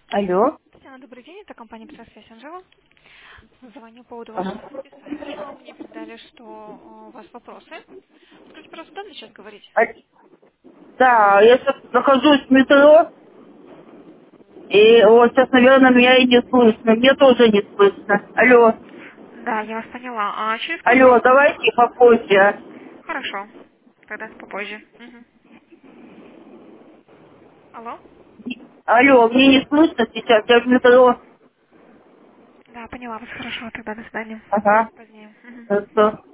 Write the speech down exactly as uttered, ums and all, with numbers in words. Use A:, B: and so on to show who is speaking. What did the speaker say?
A: Алло.
B: Татьяна, добрый день. Это компания «Псосвязь Анжела». Звоню по поводу
A: Ага.
B: вашего записания. Мне передали, что э, у вас вопросы. Скажите, пожалуйста, удобно сейчас говорить?
A: А- Да, я сейчас нахожусь в метро, и вот сейчас, наверное, меня и не слышно. Мне тоже не слышно. Алло.
B: Да, я вас поняла. А через сколько
A: Алло,
B: вам удобно?
A: давайте попозже.
B: Хорошо. Тогда попозже. Мгм. Алло?
A: Алло, мне не слышно сейчас, я в метро.
B: Да, поняла вас. Хорошо. Тогда до свидания.
A: Ага.
B: Позднее. Мгм.
A: Хорошо.